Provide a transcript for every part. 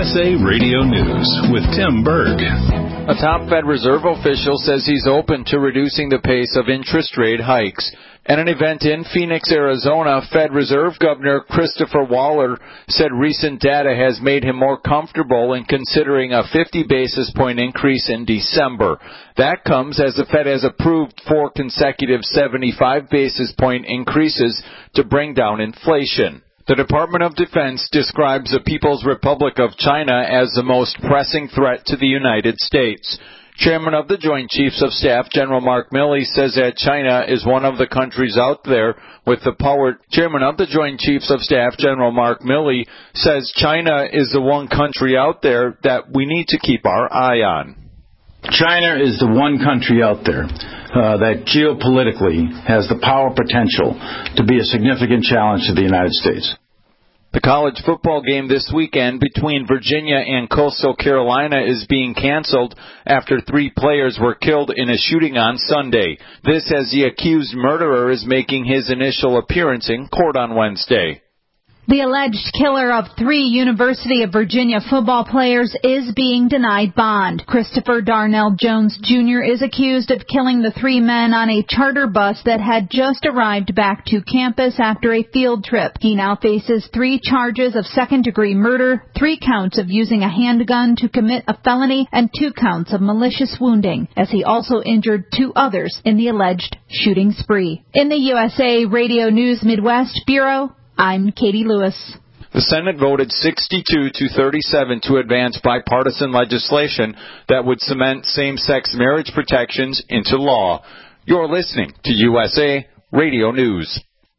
USA Radio News with Tim Berg. A top Fed Reserve official says he's open to reducing the pace of interest rate hikes. At an event in Phoenix, Arizona, Fed Reserve Governor Christopher Waller said recent data has made him more comfortable in considering a 50 basis point increase in December. That comes as the Fed has approved 4 consecutive 75 basis point increases to bring down inflation. The Department of Defense describes the People's Republic of China as the most pressing threat to the United States. Chairman of the Joint Chiefs of Staff, General Mark Milley, says that China is one of the countries out there with the power. Chairman of the Joint Chiefs of Staff, General Mark Milley, says China is the one country out there that we need to keep our eye on. China is the one country out there that geopolitically has the power potential to be a significant challenge to the United States. The college football game this weekend between Virginia and Coastal Carolina is being canceled after 3 players were killed in a shooting on Sunday. This as the accused murderer is making his initial appearance in court on Wednesday. The alleged killer of 3 University of Virginia football players is being denied bond. Christopher Darnell Jones Jr. is accused of killing the 3 men on a charter bus that had just arrived back to campus after a field trip. He now faces 3 charges of second-degree murder, 3 counts of using a handgun to commit a felony, and 2 counts of malicious wounding, as he also injured 2 others in the alleged shooting spree. In the USA Radio News Midwest Bureau, I'm Katie Lewis. The Senate voted 62 to 37 to advance bipartisan legislation that would cement same-sex marriage protections into law. You're listening to USA Radio News.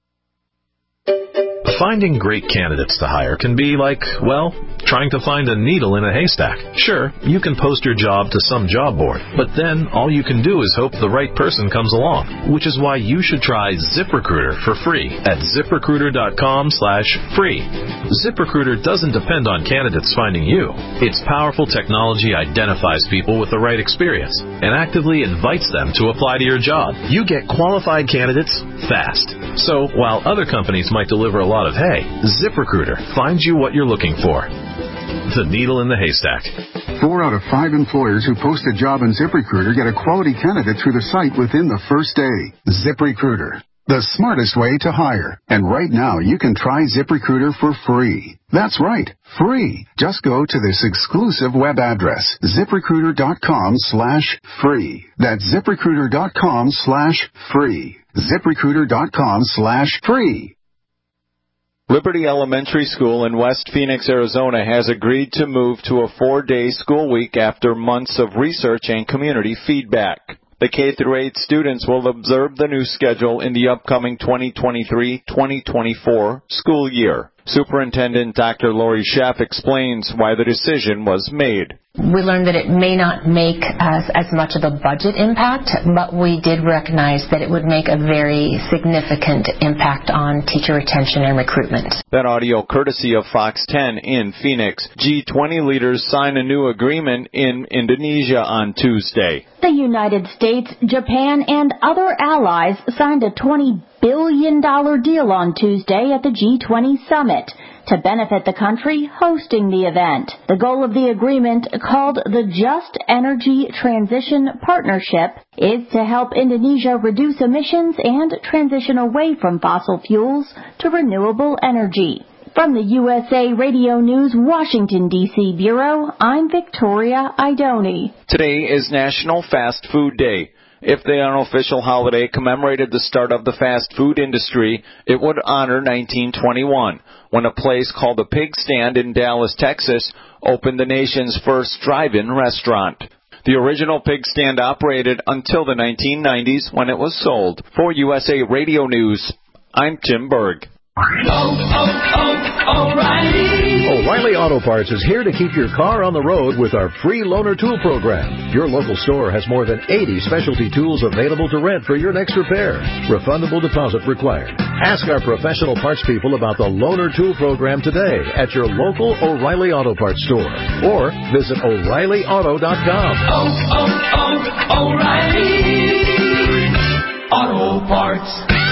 Finding great candidates to hire can be like, well, trying to find a needle in a haystack. Sure, you can post your job to some job board, but then all you can do is hope the right person comes along, which is why you should try ZipRecruiter for free at ZipRecruiter.com/free. ZipRecruiter doesn't depend on candidates finding you. Its powerful technology identifies people with the right experience and actively invites them to apply to your job. You get qualified candidates fast. So while other companies might deliver a lot of hay, ZipRecruiter finds you what you're looking for. The needle in the haystack. 4 out of 5 employers who post a job on ZipRecruiter get a quality candidate through the site within the first day. ZipRecruiter, the smartest way to hire. And right now, you can try ZipRecruiter for free. That's right, free. Just go to this exclusive web address, ZipRecruiter.com/free. That's ZipRecruiter.com/free. ZipRecruiter.com/free. Liberty Elementary School in West Phoenix, Arizona has agreed to move to a 4-day school week after months of research and community feedback. The K-8 students will observe the new schedule in the upcoming 2023-2024 school year. Superintendent Dr. Lori Sheff explains why the decision was made. We learned that it may not make as much of a budget impact, but we did recognize that it would make a very significant impact on teacher retention and recruitment. That audio courtesy of Fox 10 in Phoenix. G20 leaders sign a new agreement in Indonesia on Tuesday. The United States, Japan, and other allies signed a $20 billion deal on Tuesday at the G20 summit to benefit the country hosting the event. The goal of the agreement, called the Just Energy Transition Partnership, is to help Indonesia reduce emissions and transition away from fossil fuels to renewable energy. From the USA Radio News Washington, D.C. Bureau, I'm Victoria Idoni. Today is National Fast Food Day. If the unofficial holiday commemorated the start of the fast food industry, it would honor 1921, when a place called the Pig Stand in Dallas, Texas, opened the nation's first drive-in restaurant. The original Pig Stand operated until the 1990s, when it was sold. For USA Radio News, I'm Tim Berg. O'Reilly Auto Parts is here to keep your car on the road with our free loaner tool program. Your local store has more than 80 specialty tools available to rent for your next repair. Refundable deposit required. Ask our professional parts people about the loaner tool program today at your local O'Reilly Auto Parts store or visit O'ReillyAuto.com. O'Reilly Auto Parts.